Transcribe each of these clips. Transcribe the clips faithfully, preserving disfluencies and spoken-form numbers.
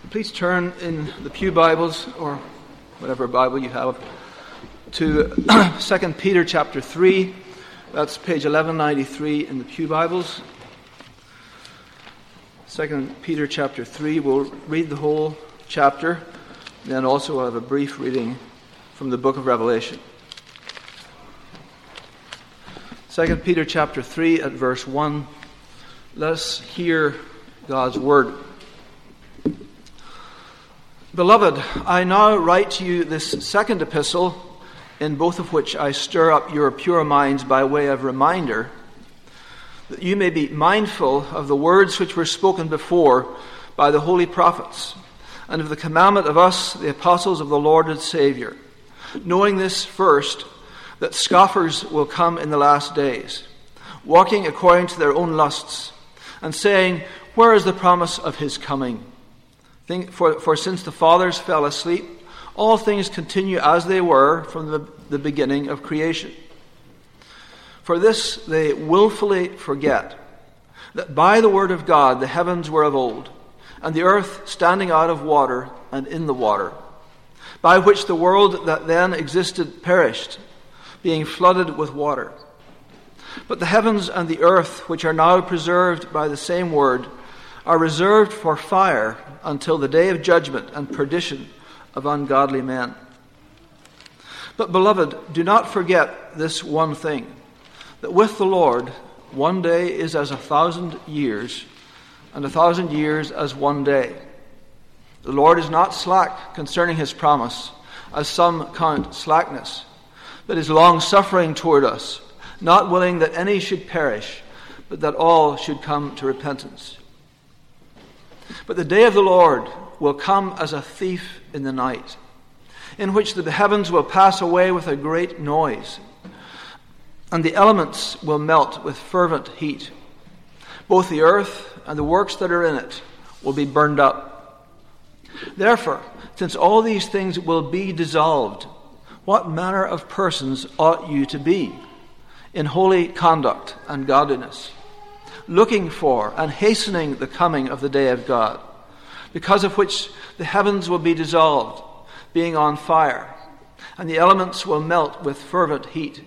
Please turn in the Pew Bibles, or whatever Bible you have, to Second Peter chapter three. That's page eleven ninety-three in the Pew Bibles. Second Peter chapter three. We'll read the whole chapter, and then also we'll have a brief reading from the book of Revelation. Second Peter chapter three at verse one. Let us hear God's word. Beloved, I now write to you this second epistle, in both of which I stir up your pure minds by way of reminder, that you may be mindful of the words which were spoken before by the holy prophets, and of the commandment of us, the apostles of the Lord and Savior, knowing this first, that scoffers will come in the last days, walking according to their own lusts, and saying, where is the promise of his coming? For, for since the fathers fell asleep, all things continue as they were from the, the beginning of creation. For this they willfully forget, that by the word of God the heavens were of old, and the earth standing out of water and in the water, by which the world that then existed perished, being flooded with water. But the heavens and the earth, which are now preserved by the same word, are reserved for fire until the day of judgment and perdition of ungodly men. But, beloved, do not forget this one thing, that with the Lord one day is as a thousand years, and a thousand years as one day. The Lord is not slack concerning his promise, as some count slackness, but is long-suffering toward us, not willing that any should perish, but that all should come to repentance. But the day of the Lord will come as a thief in the night, in which the heavens will pass away with a great noise, and the elements will melt with fervent heat. Both the earth and the works that are in it will be burned up. Therefore, since all these things will be dissolved, what manner of persons ought you to be in holy conduct and godliness, looking for and hastening the coming of the day of God, because of which the heavens will be dissolved, being on fire, and the elements will melt with fervent heat.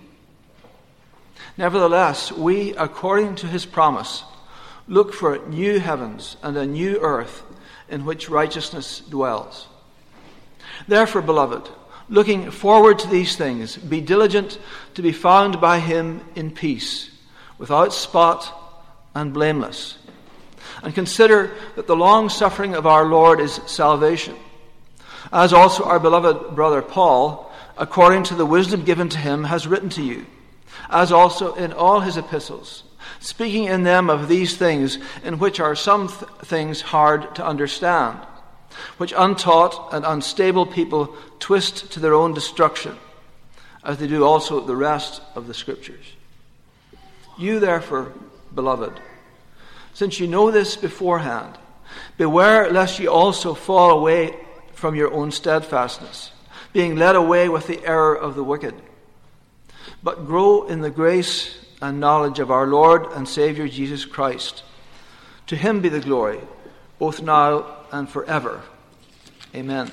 Nevertheless, we, according to his promise, look for new heavens and a new earth in which righteousness dwells. Therefore, beloved, looking forward to these things, be diligent to be found by him in peace, without spot and blameless. And consider that the long suffering of our Lord is salvation, as also our beloved brother Paul, according to the wisdom given to him, has written to you, as also in all his epistles, speaking in them of these things, in which are some th- things hard to understand, which untaught and unstable people twist to their own destruction, as they do also the rest of the Scriptures. You therefore, beloved, since you know this beforehand, beware lest you also fall away from your own steadfastness, being led away with the error of the wicked. But grow in the grace and knowledge of our Lord and Savior Jesus Christ. To him be the glory, both now and forever. Amen.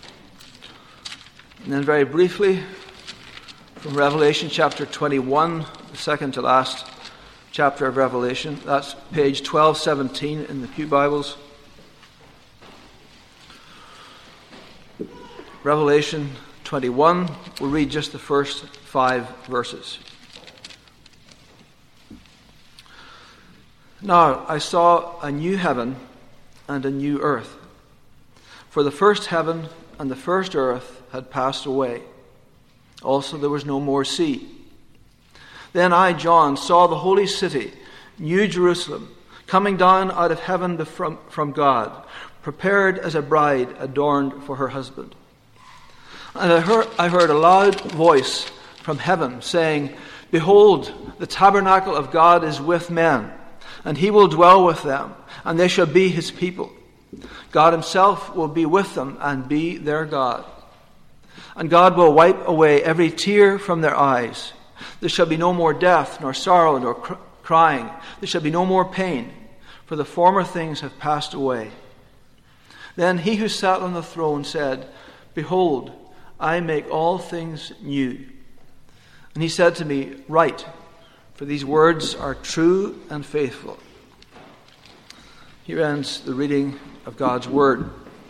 And then very briefly, from Revelation chapter twenty-one, the second to last chapter of Revelation. That's page twelve seventeen in the Pew Bibles. Revelation twenty-one. We'll read just the first five verses. Now I saw a new heaven and a new earth. For the first heaven and the first earth had passed away. Also there was no more sea. Then I, John, saw the holy city, New Jerusalem, coming down out of heaven from, from God, prepared as a bride adorned for her husband. And I heard, I heard a loud voice from heaven saying, behold, the tabernacle of God is with men, and he will dwell with them, and they shall be his people. God himself will be with them and be their God. And God will wipe away every tear from their eyes. There shall be no more death, nor sorrow, nor cr- crying. There shall be no more pain, for the former things have passed away. Then he who sat on the throne said, Behold, I make all things new. And he said to me, Write, for these words are true and faithful. Here ends the reading of God's Word.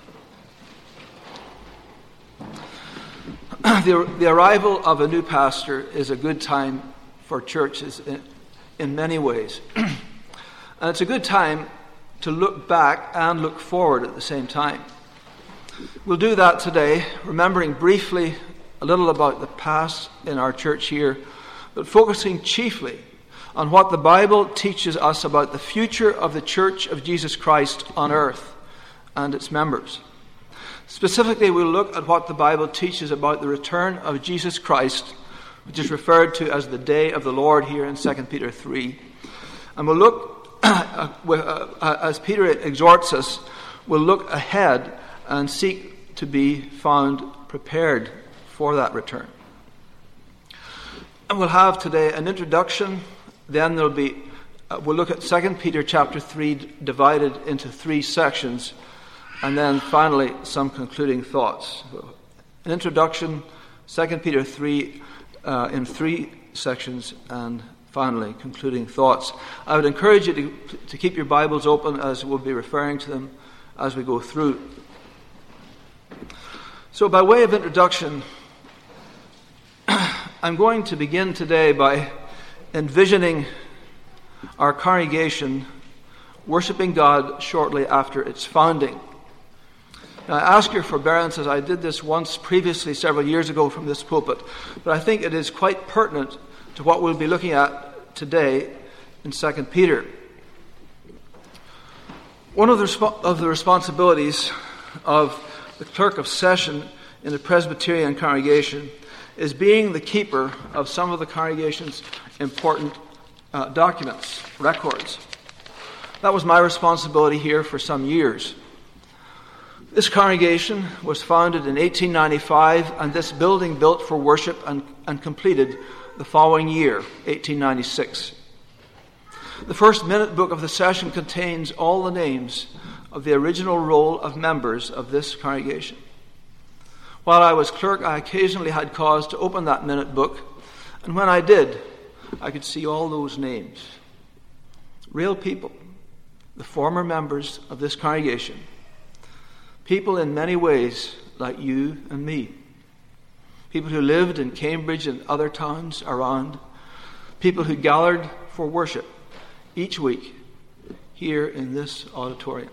The, the arrival of a new pastor is a good time for churches in, in many ways. And it's a good time to look back and look forward at the same time. We'll do that today, remembering briefly a little about the past in our church here, but focusing chiefly on what the Bible teaches us about the future of the Church of Jesus Christ on earth and its members. Specifically, we'll look at what the Bible teaches about the return of Jesus Christ, which is referred to as the day of the Lord here in Second Peter three. And we'll look, as Peter exhorts us, we'll look ahead and seek to be found prepared for that return. And we'll have today an introduction. Then there'll be, uh, we'll look at Second Peter chapter three divided into three sections, and then finally some concluding thoughts. An introduction, Second Peter three uh, in three sections, and finally concluding thoughts. I would encourage you to, to keep your Bibles open, as we'll be referring to them as we go through. So by way of introduction, I'm going to begin today by envisioning our congregation worshiping God shortly after its founding. Now, I ask your forbearance, as I did this once previously several years ago from this pulpit, but I think it is quite pertinent to what we'll be looking at today in Second Peter. One of the, resp- of the responsibilities of the clerk of session in the Presbyterian congregation is being the keeper of some of the congregation's important uh, documents, records. That was my responsibility here for some years. This congregation was founded in eighteen ninety-five, and this building built for worship and, and completed the following year, eighteen ninety-six. The first minute book of the session contains all the names of the original roll of members of this congregation. While I was clerk, I occasionally had cause to open that minute book, and when I did, I could see all those names. Real people, the former members of this congregation. People in many ways like you and me. People who lived in Cambridge and other towns around. People who gathered for worship each week here in this auditorium.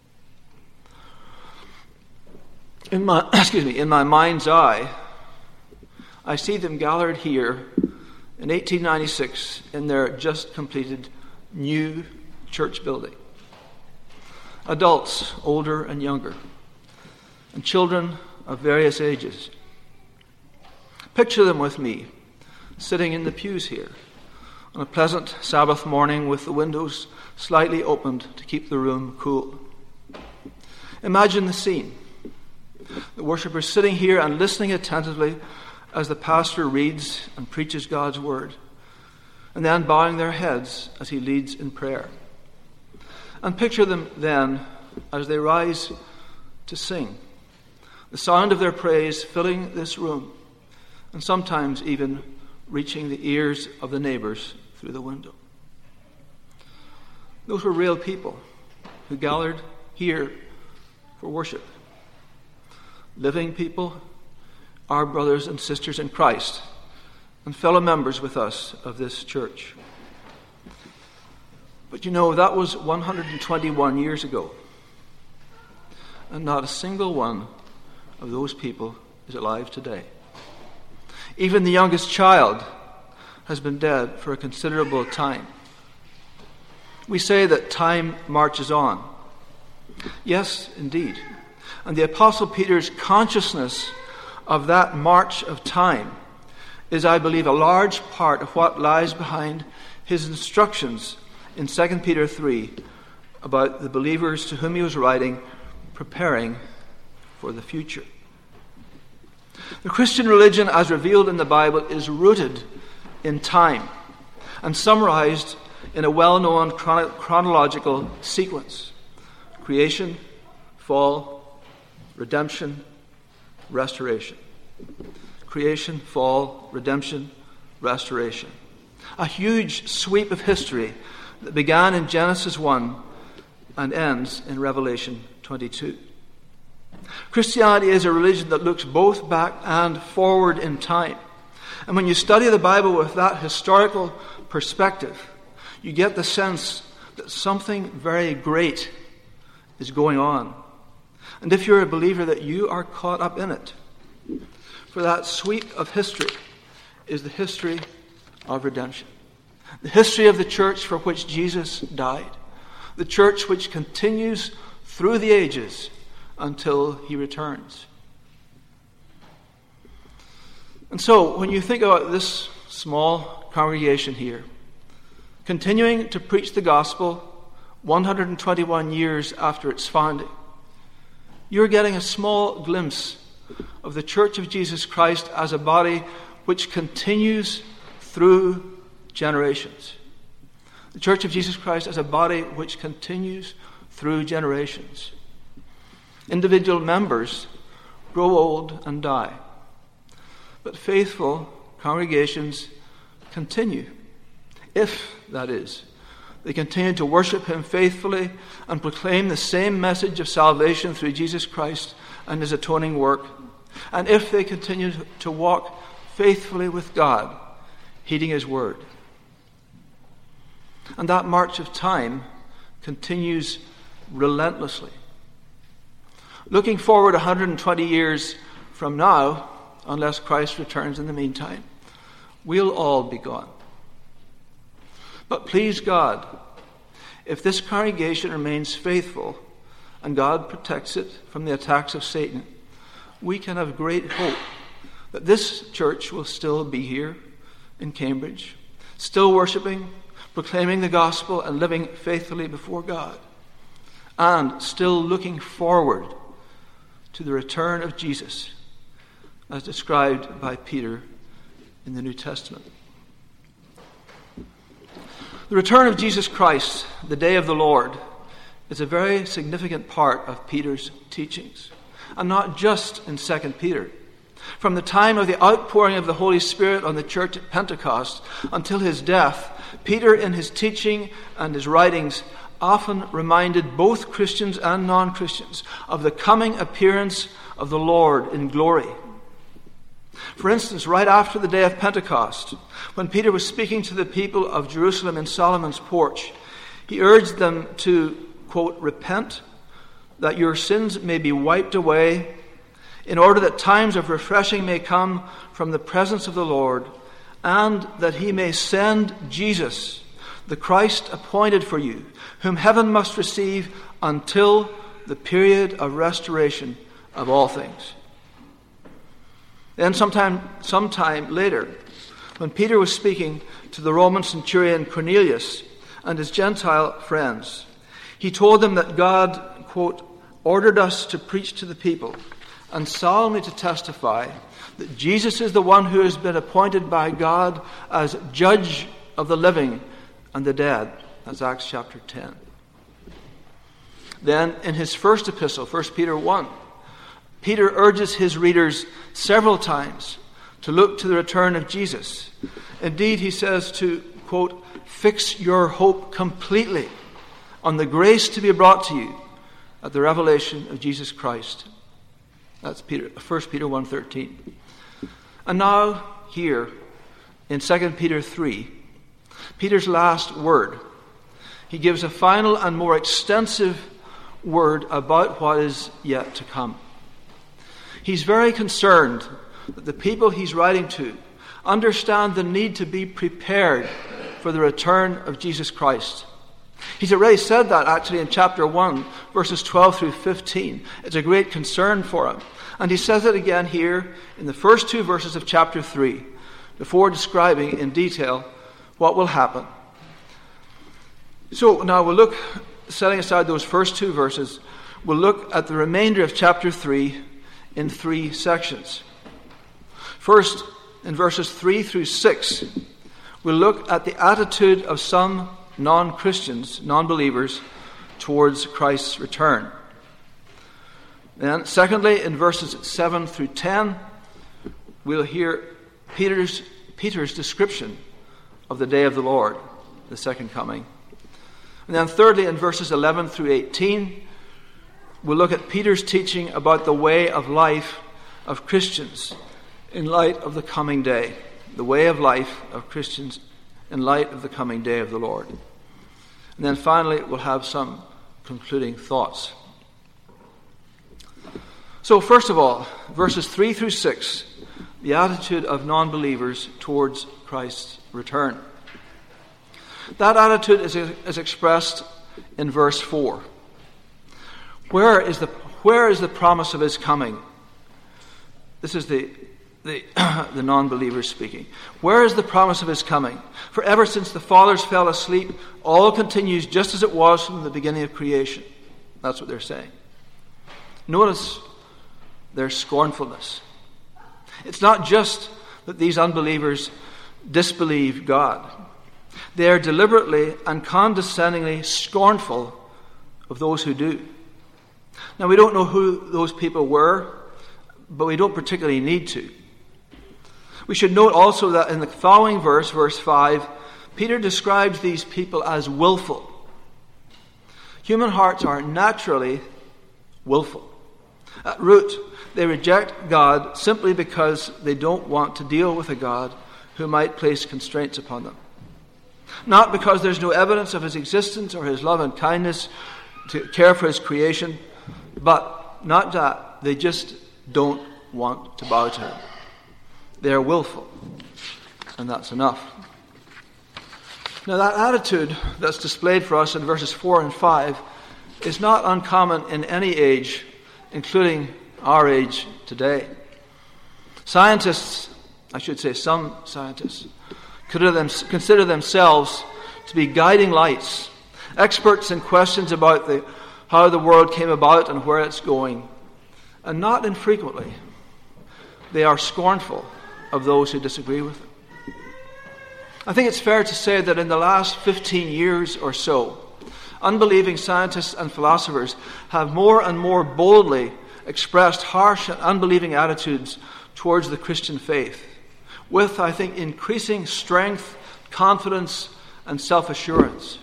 In my, excuse me, in my mind's eye, I see them gathered here in eighteen ninety-six in their just completed new church building. Adults, older and younger, and children of various ages. Picture them with me, sitting in the pews here on a pleasant Sabbath morning with the windows slightly opened to keep the room cool. Imagine the scene. The worshippers sitting here and listening attentively as the pastor reads and preaches God's word, and then bowing their heads as he leads in prayer. And picture them then as they rise to sing, the sound of their praise filling this room, and sometimes even reaching the ears of the neighbors through the window. Those were real people who gathered here for worship. Living people, our brothers and sisters in Christ, and fellow members with us of this church. But you know, that was one hundred twenty-one years ago, and not a single one of those people is alive today. Even the youngest child has been dead for a considerable time. We say that time marches on. Yes, indeed. And the Apostle Peter's consciousness of that march of time is, I believe, a large part of what lies behind his instructions in Second Peter three about the believers to whom he was writing, preparing for the future. The Christian religion, as revealed in the Bible, is rooted in time and summarized in a well-known chron- chronological sequence: creation, fall, redemption, restoration. Creation, fall, redemption, restoration. A huge sweep of history that began in Genesis one and ends in Revelation twenty-two. Christianity is a religion that looks both back and forward in time. And when you study the Bible with that historical perspective, you get the sense that something very great is going on. And if you're a believer, that you are caught up in it. For that sweep of history is the history of redemption. The history of the church for which Jesus died. The church which continues through the ages until he returns. And so, when you think about this small congregation here, continuing to preach the gospel one hundred twenty-one years after its founding, you're getting a small glimpse of the Church of Jesus Christ as a body which continues through generations. The Church of Jesus Christ as a body which continues through generations. Individual members grow old and die, but faithful congregations continue, if, that is, they continue to worship him faithfully and proclaim the same message of salvation through Jesus Christ and his atoning work, and if they continue to walk faithfully with God, heeding his word. And that march of time continues relentlessly. Looking forward one hundred twenty years from now, unless Christ returns in the meantime, we'll all be gone. But please God, if this congregation remains faithful and God protects it from the attacks of Satan, we can have great hope that this church will still be here in Cambridge, still worshiping, proclaiming the gospel and living faithfully before God, and still looking forward to the return of Jesus as described by Peter in the New Testament. The return of Jesus Christ, the day of the Lord, is a very significant part of Peter's teachings, and not just in Second Peter. From the time of the outpouring of the Holy Spirit on the church at Pentecost until his death, Peter in his teaching and his writings often reminded both Christians and non-Christians of the coming appearance of the Lord in glory. For instance, right after the day of Pentecost, when Peter was speaking to the people of Jerusalem in Solomon's porch, he urged them to, quote, repent, that your sins may be wiped away, in order that times of refreshing may come from the presence of the Lord, and that he may send Jesus, the Christ appointed for you, whom heaven must receive until the period of restoration of all things. Then sometime, sometime later, when Peter was speaking to the Roman centurion Cornelius and his Gentile friends, he told them that God, quote, ordered us to preach to the people and solemnly to testify that Jesus is the one who has been appointed by God as judge of the living and the dead. That's Acts chapter ten. Then in his first epistle, First Peter one, Peter urges his readers several times to look to the return of Jesus. Indeed, he says to, quote, fix your hope completely on the grace to be brought to you at the revelation of Jesus Christ. That's Peter, First Peter one thirteen. And now, here, in Second Peter three, Peter's last word. He gives a final and more extensive word about what is yet to come. He's very concerned that the people he's writing to understand the need to be prepared for the return of Jesus Christ. He's already said that actually in chapter one, verses twelve through fifteen. It's a great concern for him. And he says it again here in the first two verses of chapter three, before describing in detail what will happen. So now we'll look, setting aside those first two verses, we'll look at the remainder of chapter three in three sections. First, in verses three through six, we'll look at the attitude of some non-Christians, non-believers, towards Christ's return. Then, secondly, in verses seven through ten, we'll hear Peter's, Peter's description of the day of the Lord, the second coming. And then thirdly, in verses eleven through eighteen, we'll look at Peter's teaching about the way of life of Christians in light of the coming day. The way of life of Christians in light of the coming day of the Lord. And then finally, we'll have some concluding thoughts. So first of all, verses three through six, the attitude of non-believers towards Christ's return. That attitude is, is expressed in verse four. Where is the where is the promise of his coming? This is the the, the non-believers speaking. Where is the promise of his coming? For ever since the fathers fell asleep, all continues just as it was from the beginning of creation. That's what they're saying. Notice their scornfulness. It's not just that these unbelievers disbelieve God. They are deliberately and condescendingly scornful of those who do. Now, we don't know who those people were, but we don't particularly need to. We should note also that in the following verse, verse five, Peter describes these people as willful. Human hearts are naturally willful. At root, they reject God simply because they don't want to deal with a God who might place constraints upon them. Not because there's no evidence of his existence or his love and kindness to care for his creation, but not that, they just don't want to bow to him. They are willful, and that's enough. Now, that attitude that's displayed for us in verses four and five is not uncommon in any age, including our age today. Scientists, I should say some scientists, consider, them, consider themselves to be guiding lights, experts in questions about the, how the world came about and where it's going. And not infrequently, they are scornful of those who disagree with them. I think it's fair to say that in the last fifteen years or so, unbelieving scientists and philosophers have more and more boldly expressed harsh and unbelieving attitudes towards the Christian faith, with, I think, increasing strength, confidence, and self-assurance.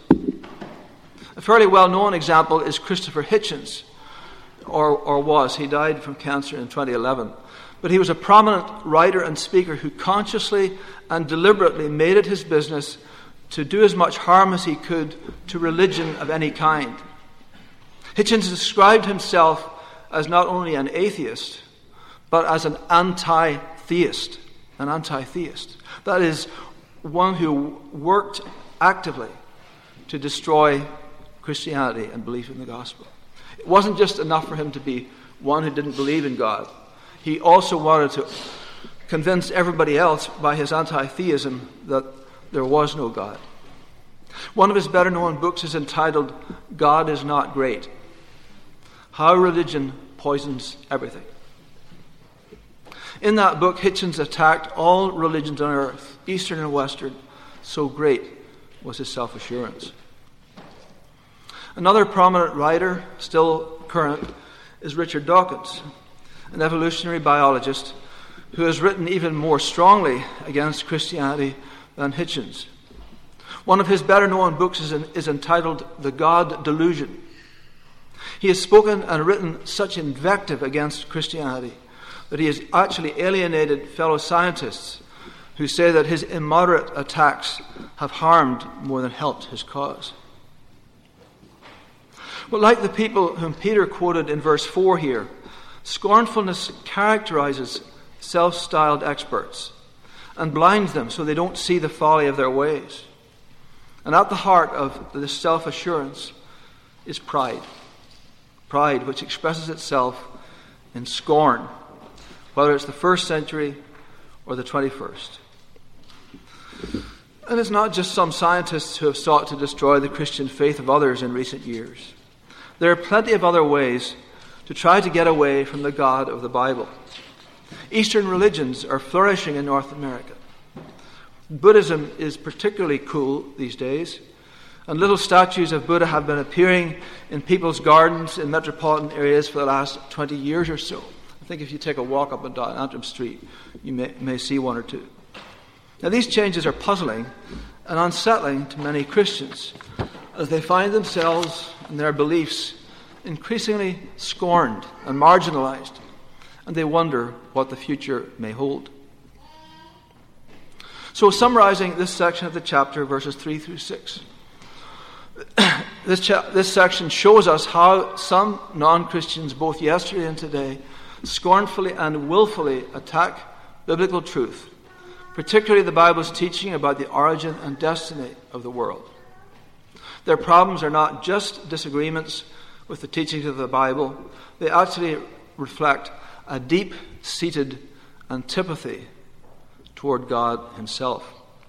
A fairly well-known example is Christopher Hitchens, or, or was. He died from cancer in twenty eleven. But he was a prominent writer and speaker who consciously and deliberately made it his business to do as much harm as he could to religion of any kind. Hitchens described himself as not only an atheist, but as an anti-theist. An anti-theist. That is, one who worked actively to destroy Christianity and belief in the gospel. It wasn't just enough for him to be one who didn't believe in God. He also wanted to convince everybody else by his anti-theism that there was no God. One of his better-known books is entitled, God is Not Great: How Religion Poisons Everything. In that book, Hitchens attacked all religions on earth, Eastern and Western. So great was his self-assurance. Another prominent writer, still current, is Richard Dawkins, an evolutionary biologist who has written even more strongly against Christianity than Hitchens. One of his better-known books is, in, is entitled The God Delusion. He has spoken and written such invective against Christianity that he has actually alienated fellow scientists who say that his immoderate attacks have harmed more than helped his cause. But like the people whom Peter quoted in verse four here, scornfulness characterizes self-styled experts and blinds them so they don't see the folly of their ways. And at the heart of this self-assurance is pride. Pride which expresses itself in scorn, whether it's the first century or the twenty-first. And it's not just some scientists who have sought to destroy the Christian faith of others in recent years. There are plenty of other ways to try to get away from the God of the Bible. Eastern religions are flourishing in North America. Buddhism is particularly cool these days, And little statues of Buddha have been appearing in people's gardens in metropolitan areas for the last twenty years or so. I think if you take a walk up and down Antrim Street, you may, may see one or two. Now, these changes are puzzling and unsettling to many Christians as they find themselves and their beliefs increasingly scorned and marginalized, and they wonder what the future may hold. So, summarizing this section of the chapter, verses three through six, this, cha- this section shows us how some non-Christians, both yesterday and today, scornfully and willfully attack biblical truth, particularly the Bible's teaching about the origin and destiny of the world. Their problems are not just disagreements with the teachings of the Bible, they actually reflect a deep-seated antipathy toward God himself.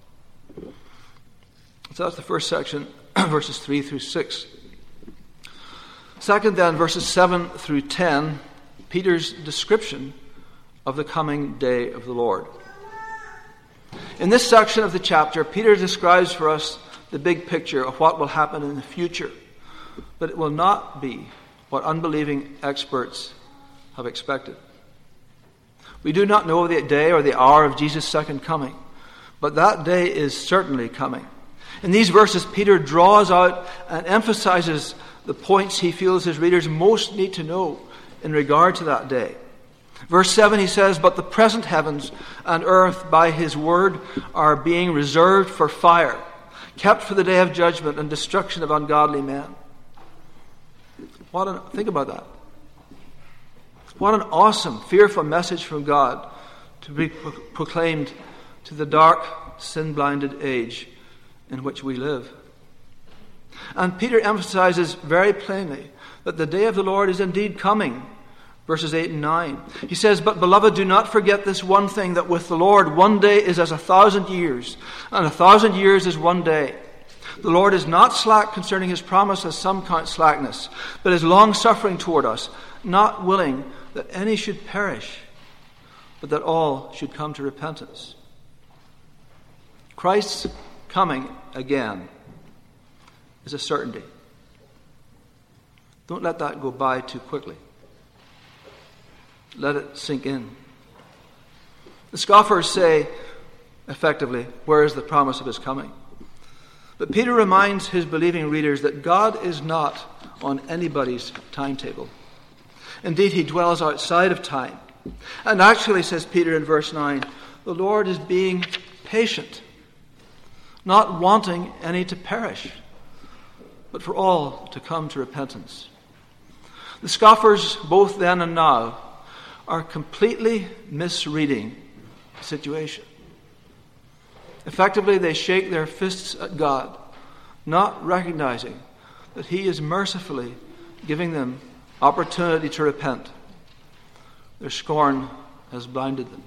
So that's the first section, verses three through six. Second, then, verses seven through ten, Peter's description of the coming day of the Lord. In this section of the chapter, Peter describes for us the big picture of what will happen in the future, but it will not be what unbelieving experts have expected. We do not know the day or the hour of Jesus' second coming, but that day is certainly coming. In these verses, Peter draws out and emphasizes the points he feels his readers most need to know in regard to that day. Verse seven, he says, "But the present heavens and earth by his word are being reserved for fire, kept for the day of judgment and destruction of ungodly men." What an, think about that. What an awesome, fearful message from God to be pro- proclaimed to the dark, sin-blinded age in which we live. And Peter emphasizes very plainly that the day of the Lord is indeed coming. Verses eight and nine. He says, "But beloved, do not forget this one thing, that with the Lord one day is as a thousand years, and a thousand years is one day. The Lord is not slack concerning his promise, as some count slackness, but is long-suffering toward us, not willing that any should perish, but that all should come to repentance." Christ's coming again is a certainty. Don't let that go by too quickly. Let it sink in. The scoffers say, effectively, where is the promise of his coming? But Peter reminds his believing readers that God is not on anybody's timetable. Indeed, he dwells outside of time. And actually, says Peter in verse nine, the Lord is being patient, not wanting any to perish, but for all to come to repentance. The scoffers, both then and now, are completely misreading the situation. Effectively, they shake their fists at God, not recognizing that he is mercifully giving them opportunity to repent. Their scorn has blinded them.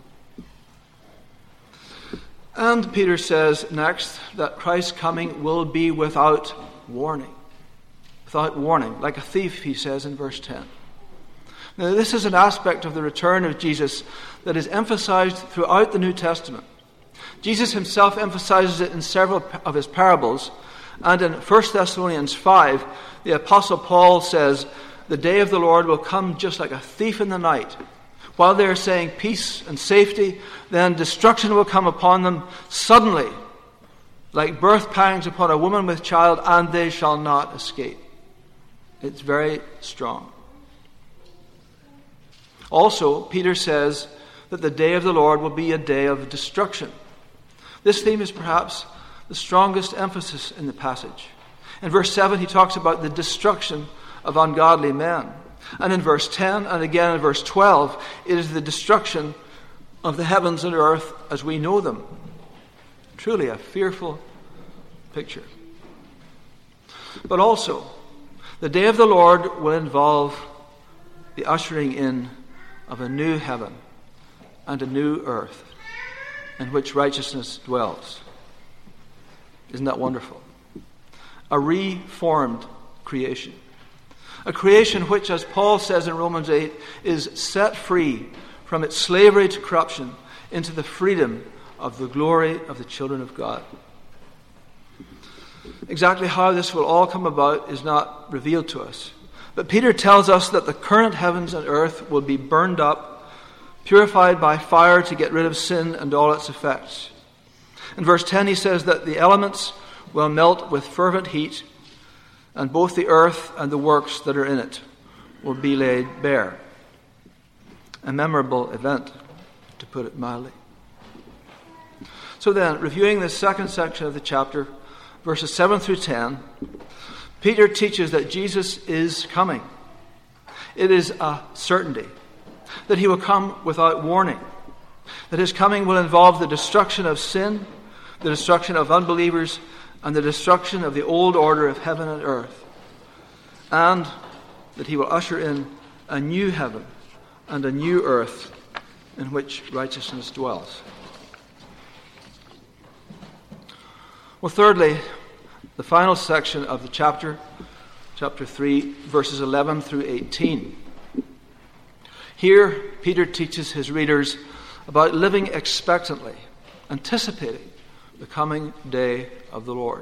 And Peter says next that Christ's coming will be without warning. Without warning, like a thief, he says in verse ten. Now, this is an aspect of the return of Jesus that is emphasized throughout the New Testament. Jesus himself emphasizes it in several of his parables, and in First Thessalonians five, the Apostle Paul says, "The day of the Lord will come just like a thief in the night. While they are saying peace and safety, then destruction will come upon them suddenly, like birth pangs upon a woman with child, and they shall not escape." It's very strong. Also, Peter says that the day of the Lord will be a day of destruction. This theme is perhaps the strongest emphasis in the passage. In verse seven, he talks about the destruction of ungodly men. And in verse ten, and again in verse twelve, it is the destruction of the heavens and earth as we know them. Truly a fearful picture. But also, the day of the Lord will involve the ushering in of a new heaven and a new earth in which righteousness dwells. Isn't that wonderful? A reformed creation. A creation which, as Paul says in Romans eight, is set free from its slavery to corruption into the freedom of the glory of the children of God. Exactly how this will all come about is not revealed to us. But Peter tells us that the current heavens and earth will be burned up, purified by fire to get rid of sin and all its effects. In verse ten he says that the elements will melt with fervent heat, and both the earth and the works that are in it will be laid bare. A memorable event, to put it mildly. So then, reviewing this second section of the chapter, verses seven through ten, Peter teaches that Jesus is coming. It is a certainty that he will come without warning, that his coming will involve the destruction of sin, the destruction of unbelievers, and the destruction of the old order of heaven and earth, and that he will usher in a new heaven and a new earth in which righteousness dwells. Well, thirdly, the final section of the chapter, chapter three, verses eleven through eighteen. Here, Peter teaches his readers about living expectantly, anticipating the coming day of the Lord.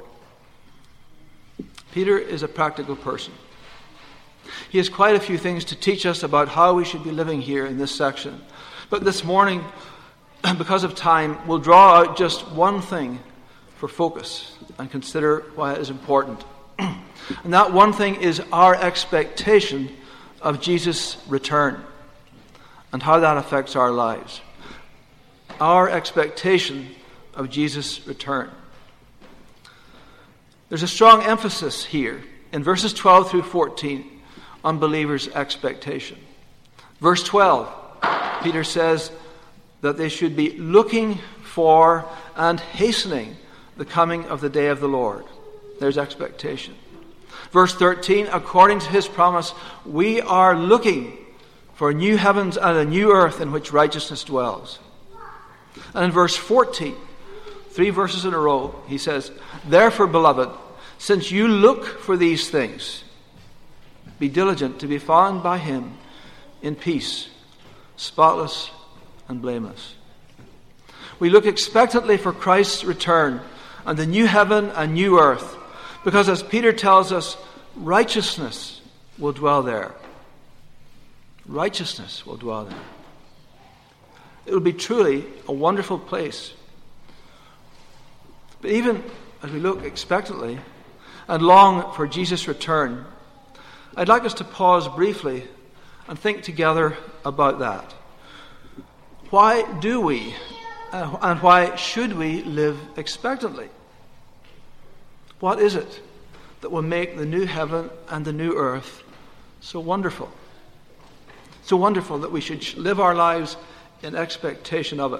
Peter is a practical person. He has quite a few things to teach us about how we should be living here in this section. But this morning, because of time, we'll draw out just one thing for focus and consider why it is important. And that one thing is our expectation of Jesus' return and how that affects our lives. Our expectation of Jesus' return. There's a strong emphasis here in verses twelve through fourteen on believers' expectation. Verse twelve, Peter says that they should be looking for and hastening the coming of the day of the Lord. There's expectation. Verse thirteen, according to his promise, we are looking for new heavens and a new earth in which righteousness dwells. And in verse fourteen, three verses in a row, he says, therefore, beloved, since you look for these things, be diligent to be found by him in peace, spotless and blameless. We look expectantly for Christ's return and the new heaven and new earth, because as Peter tells us, righteousness will dwell there. Righteousness will dwell there. It will be truly a wonderful place. But even as we look expectantly and long for Jesus' return, I'd like us to pause briefly and think together about that. Why do we uh, and why should we live expectantly? What is it that will make the new heaven and the new earth so wonderful? So wonderful that we should live our lives in expectation of it.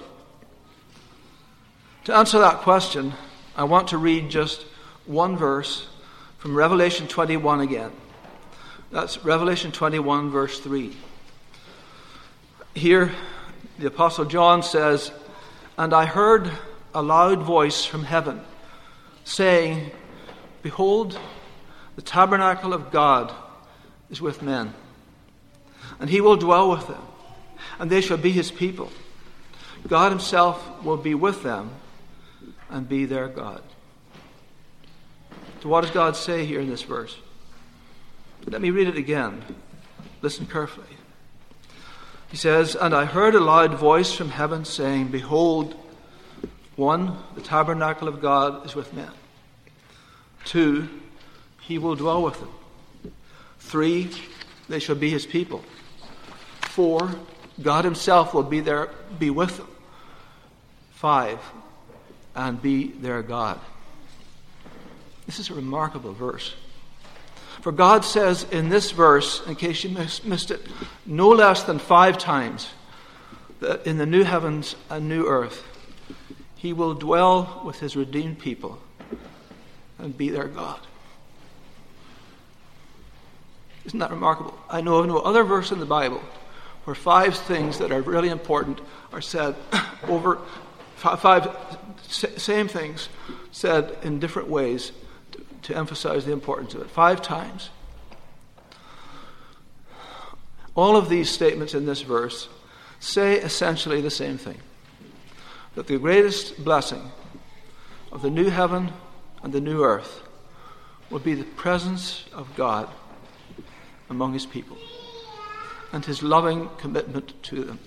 To answer that question, I want to read just one verse from Revelation twenty-one again. That's Revelation twenty-one, verse three. Here, the Apostle John says, and I heard a loud voice from heaven, saying, behold, the tabernacle of God is with men, and he will dwell with them, and they shall be his people. God himself will be with them and be their God. So what does God say here in this verse? Let me read it again. Listen carefully. He says, and I heard a loud voice from heaven saying, behold, one, the tabernacle of God is with men. Two, he will dwell with them. Three, they shall be his people. Four, God himself will be there, be with them. Five, and be their God. This is a remarkable verse. For God says in this verse, in case you missed it, no less than five times, that in the new heavens and new earth, he will dwell with his redeemed people and be their God. Isn't that remarkable? I know of no other verse in the Bible where five things that are really important are said over five same things said in different ways to, to emphasize the importance of it. Five times. All of these statements in this verse say essentially the same thing. That the greatest blessing of the new heaven and the new earth will be the presence of God among his people and his loving commitment to them.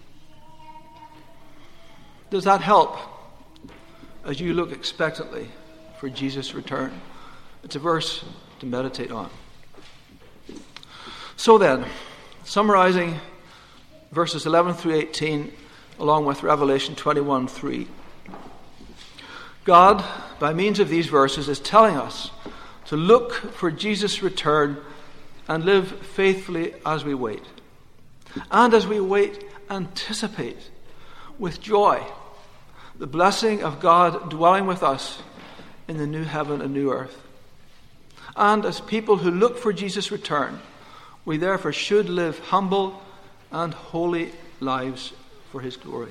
Does that help as you look expectantly for Jesus' return? It's a verse to meditate on. So then, summarizing verses eleven through eighteen, along with Revelation twenty-one three. God, by means of these verses, is telling us to look for Jesus' return and live faithfully as we wait. And as we wait, anticipate with joy the blessing of God dwelling with us in the new heaven and new earth. And as people who look for Jesus' return, we therefore should live humble and holy lives for his glory.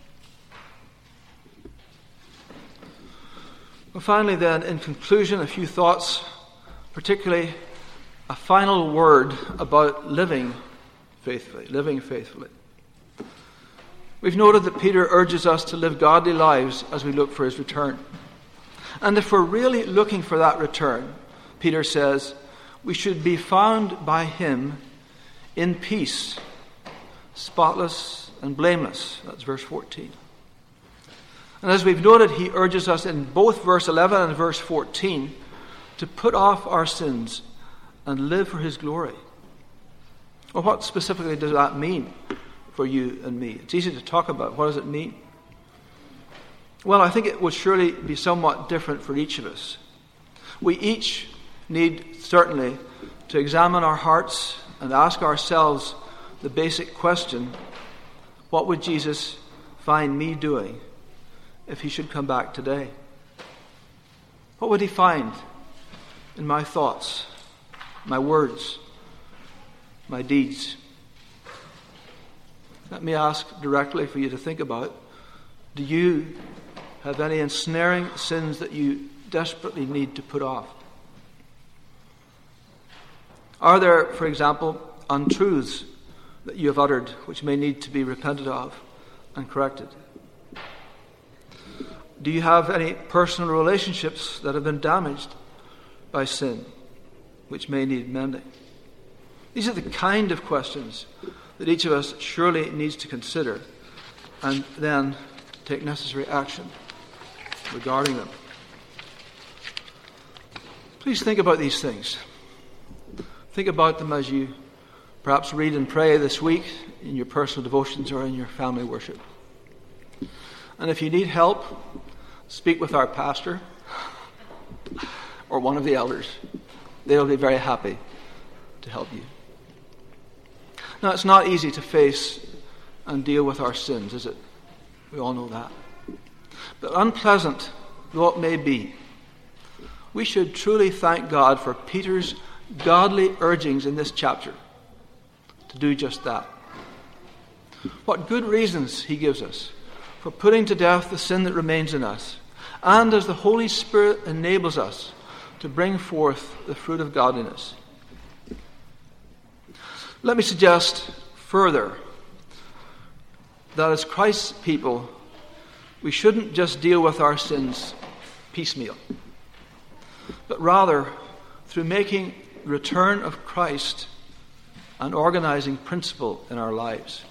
Well, finally then, in conclusion, a few thoughts, particularly a final word about living faithfully, living faithfully. We've noted that Peter urges us to live godly lives as we look for his return. And if we're really looking for that return, Peter says, we should be found by him in peace, spotless and blameless. That's verse fourteen. And as we've noted, he urges us in both verse eleven and verse fourteen to put off our sins and live for his glory. Well, what specifically does that mean for you and me? It's easy to talk about. What does it mean? Well, I think it would surely be somewhat different for each of us. We each need, certainly, to examine our hearts and ask ourselves the basic question, what would Jesus find me doing if he should come back today? What would he find in my thoughts, my words, my deeds? Let me ask directly for you to think about. Do you have any ensnaring sins that you desperately need to put off? Are there, for example, untruths that you have uttered which may need to be repented of and corrected? Do you have any personal relationships that have been damaged by sin which may need mending? These are the kind of questions that each of us surely needs to consider and then take necessary action regarding them. Please think about these things. Think about them as you perhaps read and pray this week in your personal devotions or in your family worship. And if you need help, speak with our pastor or one of the elders. They'll be very happy to help you. Now, it's not easy to face and deal with our sins, is it? We all know that. But unpleasant though it may be, we should truly thank God for Peter's godly urgings in this chapter to do just that. What good reasons he gives us for putting to death the sin that remains in us, and as the Holy Spirit enables us to bring forth the fruit of godliness. Let me suggest further that as Christ's people, we shouldn't just deal with our sins piecemeal, but rather through making the return of Christ an organizing principle in our lives.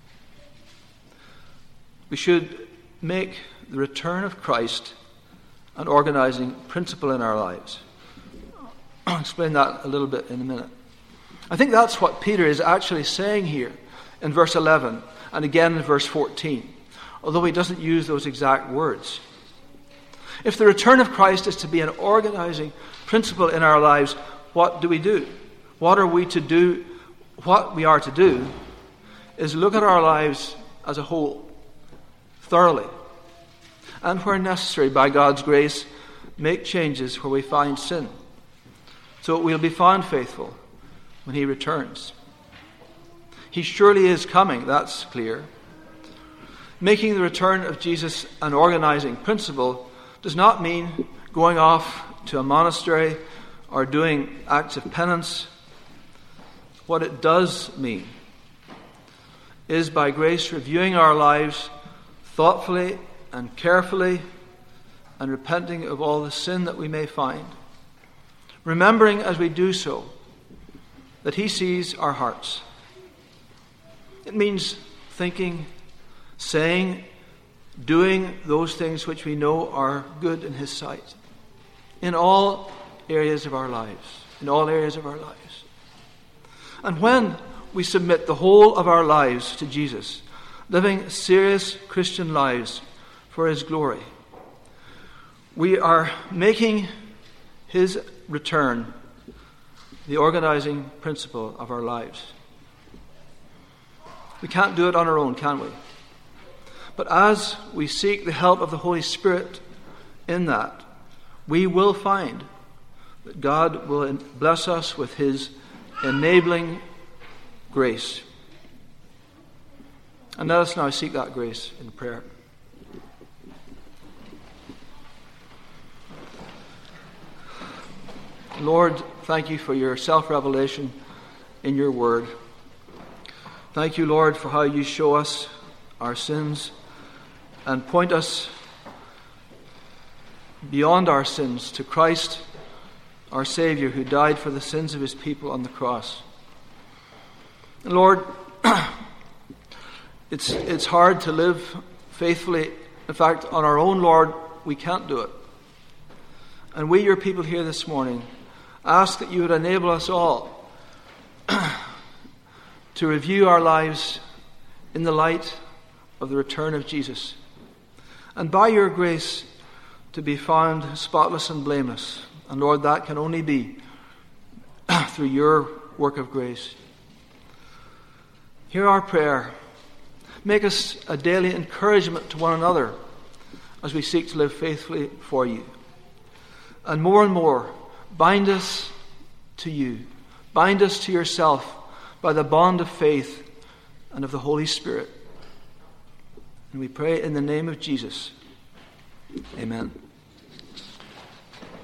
We should make the return of Christ an organizing principle in our lives. I'll explain that a little bit in a minute. I think that's what Peter is actually saying here in verse eleven and again in verse fourteen, although he doesn't use those exact words. If the return of Christ is to be an organizing principle in our lives, what do we do? What are we to do? What we are to do is look at our lives as a whole, thoroughly, and where necessary, by God's grace, make changes where we find sin, so that we'll be found faithful when he returns. He surely is coming, that's clear. Making the return of Jesus an organizing principle does not mean going off to a monastery or doing acts of penance. What it does mean is, by grace, reviewing our lives thoughtfully and carefully and repenting of all the sin that we may find, remembering as we do so that he sees our hearts. It means thinking, saying, doing those things which we know are good in his sight in all areas of our lives, in all areas of our lives. And when we submit the whole of our lives to Jesus, living serious Christian lives for his glory, we are making his return the organizing principle of our lives. We can't do it on our own, can we? But as we seek the help of the Holy Spirit in that, we will find that God will bless us with his enabling grace. And let us now seek that grace in prayer. Lord, thank you for your self-revelation in your word. Thank you, Lord, for how you show us our sins and point us beyond our sins to Christ, our Savior, who died for the sins of his people on the cross. And Lord, it's it's hard to live faithfully. In fact, on our own, Lord, we can't do it. And we, your people here this morning, ask that you would enable us all to review our lives in the light of the return of Jesus. And by your grace, to be found spotless and blameless. And Lord, that can only be through your work of grace. Hear our prayer. Make us a daily encouragement to one another as we seek to live faithfully for you. And more and more, bind us to you. Bind us to yourself by the bond of faith and of the Holy Spirit. And we pray in the name of Jesus. Amen.